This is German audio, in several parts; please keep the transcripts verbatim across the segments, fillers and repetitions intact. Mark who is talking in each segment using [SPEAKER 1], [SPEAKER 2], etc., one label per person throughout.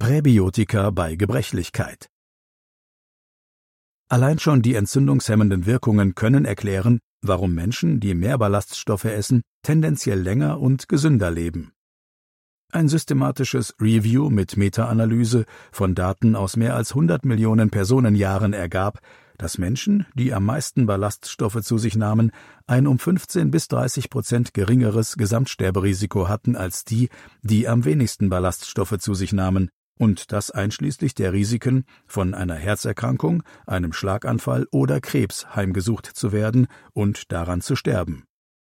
[SPEAKER 1] Präbiotika bei Gebrechlichkeit. Allein schon die entzündungshemmenden Wirkungen können erklären, warum Menschen, die mehr Ballaststoffe essen, tendenziell länger und gesünder leben. Ein systematisches Review mit Meta-Analyse von Daten aus mehr als hundert Millionen Personenjahren ergab, dass Menschen, die am meisten Ballaststoffe zu sich nahmen, ein um fünfzehn bis dreißig Prozent geringeres Gesamtsterberisiko hatten als die, die am wenigsten Ballaststoffe zu sich nahmen, und das einschließlich der Risiken, von einer Herzerkrankung, einem Schlaganfall oder Krebs heimgesucht zu werden und daran zu sterben.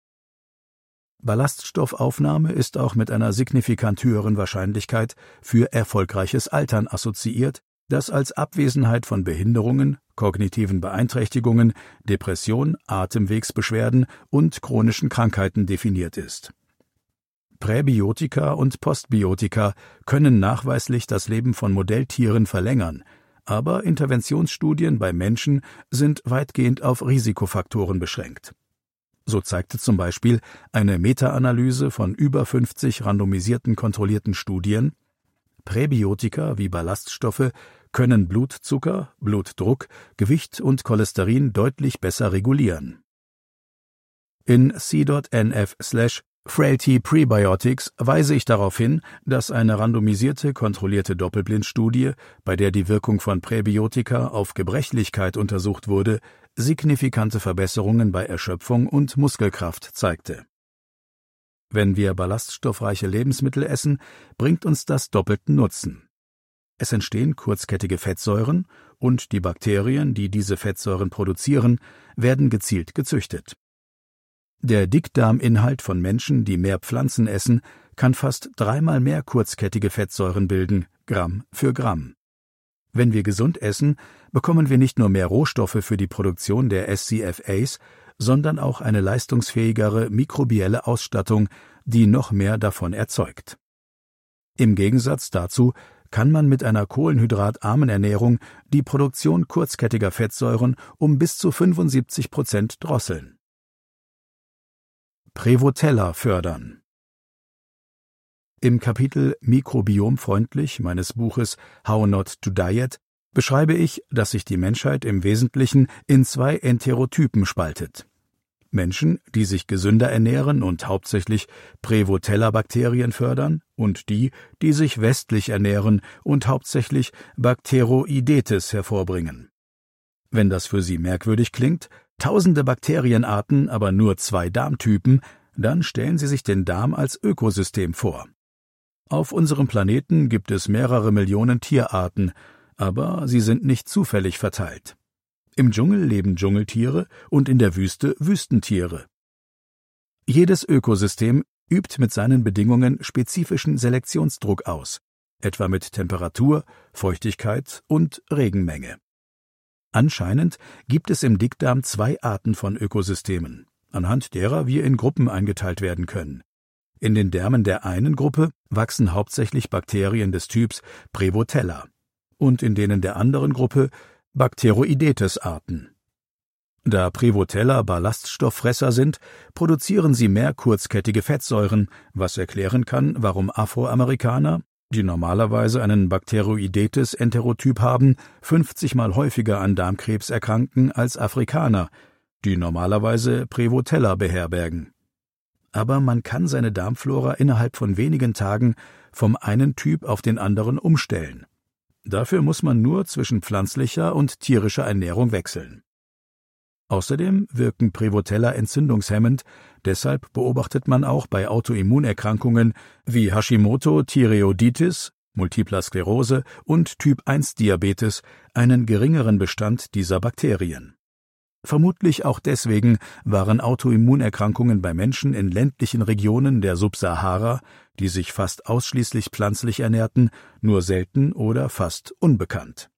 [SPEAKER 1] Ballaststoffaufnahme ist auch mit einer signifikant höheren Wahrscheinlichkeit für erfolgreiches Altern assoziiert, das als Abwesenheit von Behinderungen, kognitiven Beeinträchtigungen, Depression, Atemwegsbeschwerden und chronischen Krankheiten definiert ist. Präbiotika und Postbiotika können nachweislich das Leben von Modelltieren verlängern, aber Interventionsstudien bei Menschen sind weitgehend auf Risikofaktoren beschränkt. So zeigte zum Beispiel eine Meta-Analyse von über fünfzig randomisierten kontrollierten Studien: Präbiotika wie Ballaststoffe können Blutzucker, Blutdruck, Gewicht und Cholesterin deutlich besser regulieren. In c.nf slash Frailty Prebiotics weise ich darauf hin, dass eine randomisierte, kontrollierte Doppelblindstudie, bei der die Wirkung von Präbiotika auf Gebrechlichkeit untersucht wurde, signifikante Verbesserungen bei Erschöpfung und Muskelkraft zeigte. Wenn wir ballaststoffreiche Lebensmittel essen, bringt uns das doppelten Nutzen. Es entstehen kurzkettige Fettsäuren, und die Bakterien, die diese Fettsäuren produzieren, werden gezielt gezüchtet. Der Dickdarminhalt von Menschen, die mehr Pflanzen essen, kann fast dreimal mehr kurzkettige Fettsäuren bilden, Gramm für Gramm. Wenn wir gesund essen, bekommen wir nicht nur mehr Rohstoffe für die Produktion der S C F As, sondern auch eine leistungsfähigere mikrobielle Ausstattung, die noch mehr davon erzeugt. Im Gegensatz dazu kann man mit einer kohlenhydratarmen Ernährung die Produktion kurzkettiger Fettsäuren um bis zu fünfundsiebzig Prozent drosseln. Prevotella fördern. Im Kapitel Mikrobiomfreundlich meines Buches How Not to Diet beschreibe ich, dass sich die Menschheit im Wesentlichen in zwei Enterotypen spaltet: Menschen, die sich gesünder ernähren und hauptsächlich Prevotella-Bakterien fördern, und die, die sich westlich ernähren und hauptsächlich Bacteroidetes hervorbringen. Wenn das für Sie merkwürdig klingt, tausende Bakterienarten, aber nur zwei Darmtypen, dann stellen Sie sich den Darm als Ökosystem vor. Auf unserem Planeten gibt es mehrere Millionen Tierarten, aber sie sind nicht zufällig verteilt. Im Dschungel leben Dschungeltiere und in der Wüste Wüstentiere. Jedes Ökosystem übt mit seinen Bedingungen spezifischen Selektionsdruck aus, etwa mit Temperatur, Feuchtigkeit und Regenmenge. Anscheinend gibt es im Dickdarm zwei Arten von Ökosystemen, anhand derer wir in Gruppen eingeteilt werden können. In den Därmen der einen Gruppe wachsen hauptsächlich Bakterien des Typs Prevotella und in denen der anderen Gruppe Bacteroidetes-Arten. Da Prevotella Ballaststofffresser sind, produzieren sie mehr kurzkettige Fettsäuren, was erklären kann, warum Afroamerikaner, die normalerweise einen Bacteroidetes-Enterotyp haben, fünfzig Mal häufiger an Darmkrebs erkranken als Afrikaner, die normalerweise Prevotella beherbergen. Aber man kann seine Darmflora innerhalb von wenigen Tagen vom einen Typ auf den anderen umstellen. Dafür muss man nur zwischen pflanzlicher und tierischer Ernährung wechseln. Außerdem wirken Prevotella entzündungshemmend, deshalb beobachtet man auch bei Autoimmunerkrankungen wie Hashimoto-Thyreoiditis, Multipler Sklerose und Typ eins Diabetes einen geringeren Bestand dieser Bakterien. Vermutlich auch deswegen waren Autoimmunerkrankungen bei Menschen in ländlichen Regionen der Subsahara, die sich fast ausschließlich pflanzlich ernährten, nur selten oder fast unbekannt.